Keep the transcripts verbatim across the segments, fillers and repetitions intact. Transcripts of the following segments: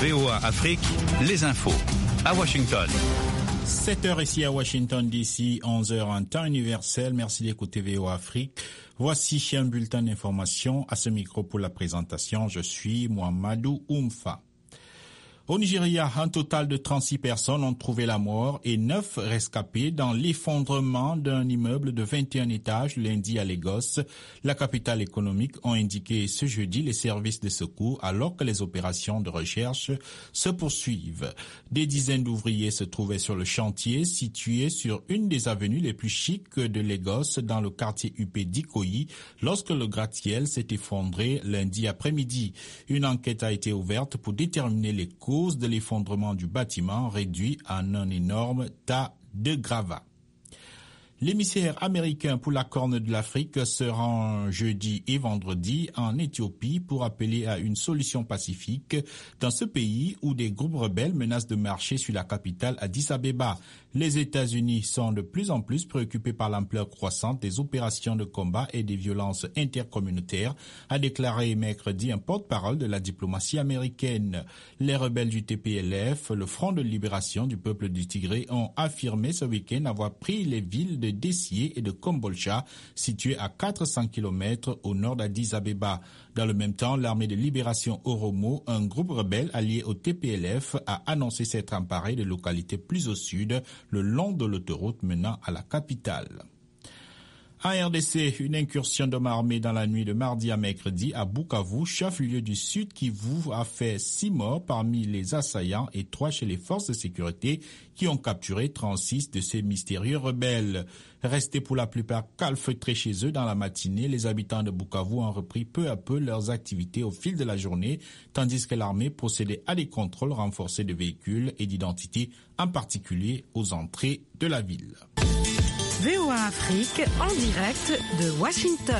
V O A Afrique, les infos. À Washington. sept heures ici à Washington D C, onze heures en temps universel. Merci d'écouter V O A Afrique. Voici un bulletin d'information. À ce micro pour la présentation, je suis Mohamedou Oumfa. Au Nigeria, un total de trente-six personnes ont trouvé la mort et neuf rescapés dans l'effondrement d'un immeuble de vingt et un étages lundi à Lagos. La capitale économique ont indiqué ce jeudi les services de secours alors que les opérations de recherche se poursuivent. Des dizaines d'ouvriers se trouvaient sur le chantier situé sur une des avenues les plus chics de Lagos dans le quartier huppé d'Ikoyi lorsque le gratte-ciel s'est effondré lundi après-midi. Une enquête a été ouverte pour déterminer les causes de l'effondrement du bâtiment réduit en un énorme tas de gravats. L'émissaire américain pour la Corne de l'Afrique se rend jeudi et vendredi en Éthiopie pour appeler à une solution pacifique dans ce pays où des groupes rebelles menacent de marcher sur la capitale Addis Abeba. Les États-Unis sont de plus en plus préoccupés par l'ampleur croissante des opérations de combat et des violences intercommunautaires, a déclaré mercredi un porte-parole de la diplomatie américaine. Les rebelles du T P L F, le Front de libération du peuple du Tigré, ont affirmé ce week-end avoir pris les villes de Dessié et de Kombolcha, situées à quatre cents kilomètres au nord d'Addis Abeba. Dans le même temps, l'armée de libération Oromo, un groupe rebelle allié au T P L F, a annoncé s'être emparé de localités plus au sud, le long de l'autoroute menant à la capitale. En R D C, une incursion d'hommes armés dans la nuit de mardi à mercredi à Bukavu, chef-lieu du Sud Kivu, a fait six morts parmi les assaillants et trois chez les forces de sécurité qui ont capturé trente-six de ces mystérieux rebelles. Restés pour la plupart calfeutrés chez eux dans la matinée, les habitants de Bukavu ont repris peu à peu leurs activités au fil de la journée, tandis que l'armée procédait à des contrôles renforcés de véhicules et d'identité, en particulier aux entrées de la ville. V O A Afrique en direct de Washington.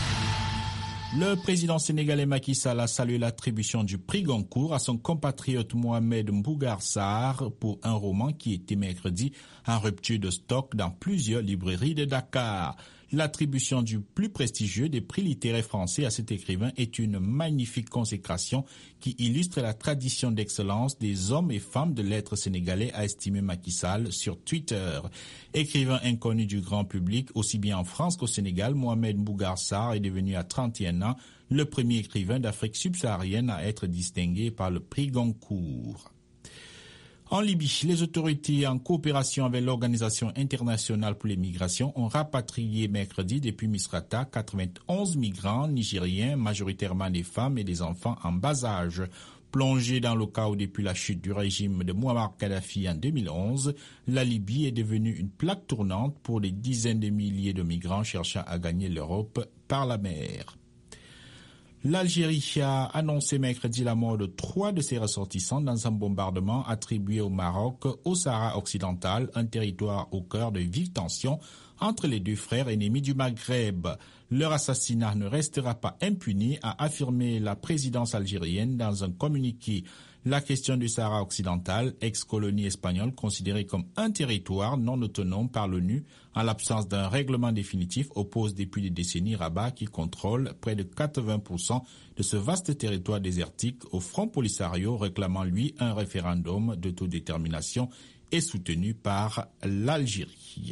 Le président sénégalais Macky Sall a salué l'attribution du prix Goncourt à son compatriote Mohamed Mbougar Sarr pour un roman qui était mercredi en rupture de stock dans plusieurs librairies de Dakar. L'attribution du plus prestigieux des prix littéraires français à cet écrivain est une magnifique consécration qui illustre la tradition d'excellence des hommes et femmes de lettres sénégalais, a estimé Macky Sall sur Twitter. Écrivain inconnu du grand public, aussi bien en France qu'au Sénégal, Mohamed Mbougar Sarr est devenu à trente et un ans le premier écrivain d'Afrique subsaharienne à être distingué par le prix Goncourt. En Libye, les autorités, en coopération avec l'Organisation internationale pour les migrations, ont rapatrié mercredi depuis Misrata quatre-vingt-onze migrants nigériens, majoritairement des femmes et des enfants en bas âge. Plongée dans le chaos depuis la chute du régime de Mouammar Kadhafi en deux mille onze, la Libye est devenue une plaque tournante pour des dizaines de milliers de migrants cherchant à gagner l'Europe par la mer. L'Algérie a annoncé mercredi la mort de trois de ses ressortissants dans un bombardement attribué au Maroc, au Sahara occidental, un territoire au cœur de vives tensions entre les deux frères ennemis du Maghreb. Leur assassinat ne restera pas impuni, a affirmé la présidence algérienne dans un communiqué. La question du Sahara occidental, ex-colonie espagnole considérée comme un territoire non autonome par l'ONU, en l'absence d'un règlement définitif, oppose depuis des décennies Rabat qui contrôle près de quatre-vingts pour cent de ce vaste territoire désertique au Front Polisario, réclamant lui un référendum d'autodétermination et soutenu par l'Algérie.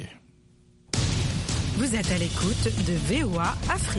Vous êtes à l'écoute de V O A Afrique.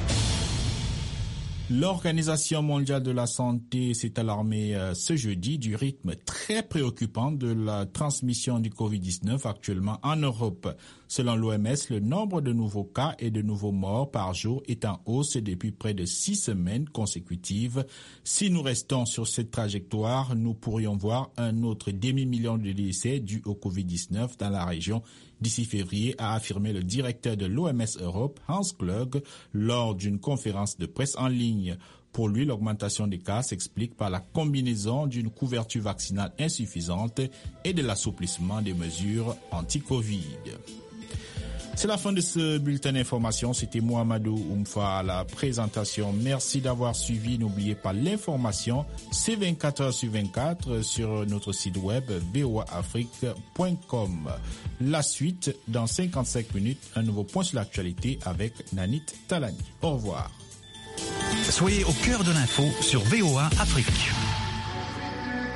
L'Organisation mondiale de la santé s'est alarmée euh, ce jeudi du rythme très préoccupant de la transmission du covid dix-neuf actuellement en Europe. Selon l'O M S, le nombre de nouveaux cas et de nouveaux morts par jour est en hausse depuis près de six semaines consécutives. Si nous restons sur cette trajectoire, nous pourrions voir un autre demi-million de décès dus au covid dix-neuf dans la région d'ici février, a affirmé le directeur de l'O M S Europe, Hans Kluge, lors d'une conférence de presse en ligne. Pour lui, l'augmentation des cas s'explique par la combinaison d'une couverture vaccinale insuffisante et de l'assouplissement des mesures anti-Covid. C'est la fin de ce bulletin d'information. C'était Mohamedou Oumfa à la présentation. Merci d'avoir suivi. N'oubliez pas l'information, c'est vingt-quatre heures sur vingt-quatre sur notre site web v o a afrique point com. La suite, dans cinquante-cinq minutes, un nouveau point sur l'actualité avec Nanit Talani. Au revoir. Soyez au cœur de l'info sur V O A Afrique.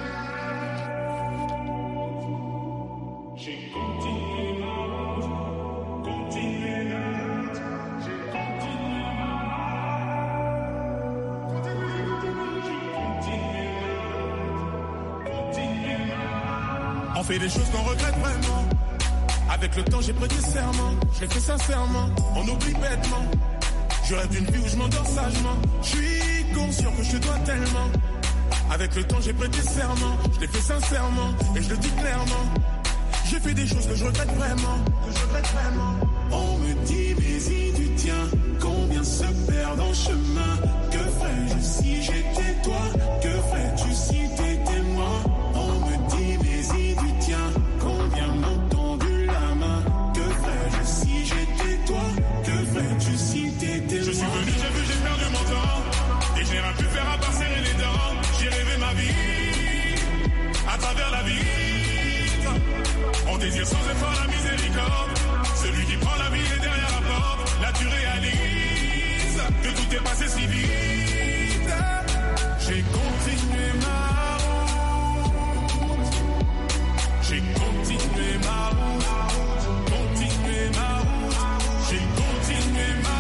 On fait des choses qu'on regrette vraiment. Avec le temps j'ai prêté serment, je l'ai fait sincèrement, on oublie bêtement. Je rêve d'une vie où je m'endors sagement. Je suis conscient que je te dois tellement. Avec le temps j'ai prêté serment, je l'ai fait sincèrement et je le dis clairement. J'ai fait des choses que je regrette vraiment, que je regrette vraiment. On me dit mais y du tien, combien se perdent en chemin. Que ferais-je si j'étais toi? Que ferais-tu si t'étais moi? On me dit mais y du tien, combien m'ont tendu la main. Que ferais-je si j'étais toi? Que ferais-tu si t'étais moi? Je suis venu, j'ai vu, j'ai perdu mon temps. Et j'ai rien pu faire à part serrer les dents. J'ai rêvé ma vie, à travers la vie. On désire sans effort la miséricorde. Celui qui prend la vie est derrière la porte. Là tu réalises que tout est passé si vite. J'ai continué ma route. J'ai continué ma route. Continué ma route. J'ai continué ma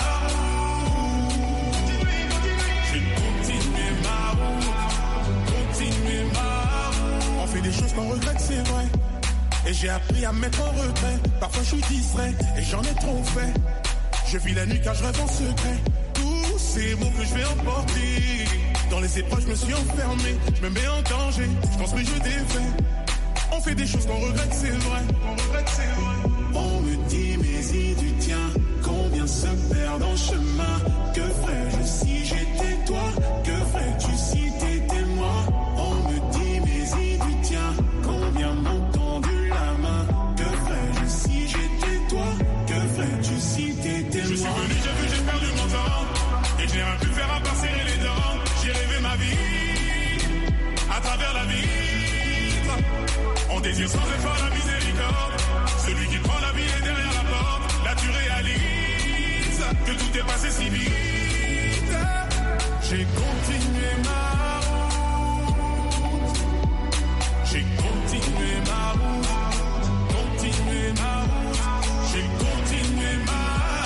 route. J'ai continué ma route. Continué ma route. On fait des choses qu'on regrette, c'est vrai. Et j'ai appris à me mettre en retrait. Parfois je suis distrait et j'en ai trop fait. Je vis la nuit car je rêve en secret. Tous ces mots que je vais emporter. Dans les épreuves je me suis enfermé. Je me mets en danger, je construis, je défais. On fait des choses qu'on regrette, c'est vrai. On regrette, c'est vrai. On me dit mais y du tien, combien se perdent en chemin. Que ferais-je si j'étais toi? Que ferais-tu si t'étais moi? On me dit mais y du tien, combien m'ont tendu la main. Que ferais-je si j'étais toi? Que ferais-tu si t'étais moi? Je suis venu, j'ai vu, j'ai perdu mon temps. Et j'ai rien pu faire à part serrer les dents. J'ai rêvé ma vie, à travers la vie. On désire sans effort la miséricorde. Celui qui prend la vie est derrière la porte. Là tu réalises que tout est passé si vite. J'ai continué ma route. J'ai continué ma route. Continué ma route. J'ai continué ma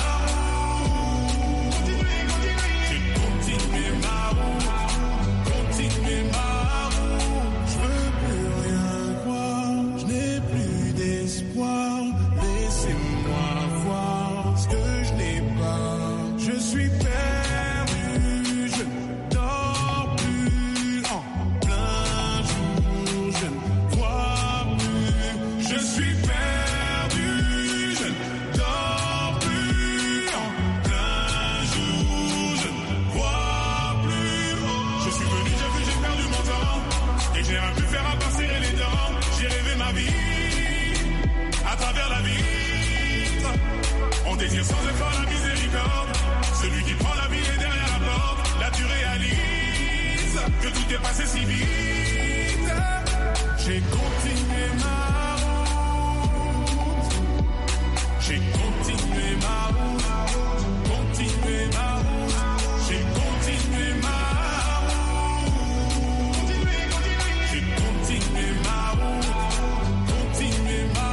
route. J'ai continué ma route. Continué ma route. Je veux plus rien croire. Je n'ai plus d'espoir. Laissez-moi voir ce que je n'ai pas. Je suis perdu. Je ne dors plus en plein jour. Je ne vois plus. Je suis perdu. Je ne dors plus en plein jour. Je ne vois plus. Je suis venu, j'ai vu, j'ai perdu mon temps. Et j'ai rien pu faire à part serrer les dents. J'ai rêvé ma vie, à travers la vie. On désire sans effort la miséricorde. Celui qui prend la vie est derrière la porte. Là tu réalises que tout est passé si vite. J'ai continué ma route. J'ai continué ma route. Continué ma route. J'ai continué ma route. J'ai continué ma route. Continué ma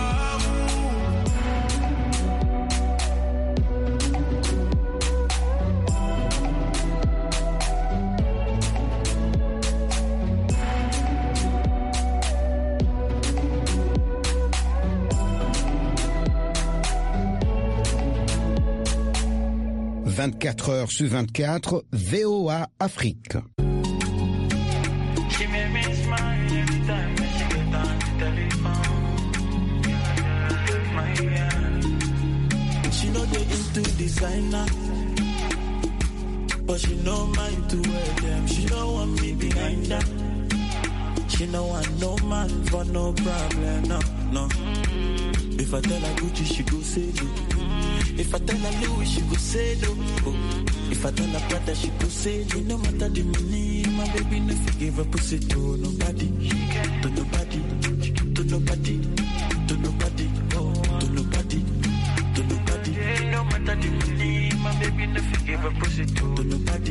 vingt-quatre heures sur vingt-quatre, V O A Afrique. She know they into designer, but she no mind to wear them. She don't want me behind her. She no want no man for no problem, no, no. If I tell her Gucci, she go say no. If I tell her Louis, she go say no. Oh. If I tell her Prada, she go say no. No matter the money, my baby no forgive her pussy to nobody, to nobody, to nobody, to nobody, oh, to nobody, to nobody. No matter the money, my baby no forgive her pussy to nobody.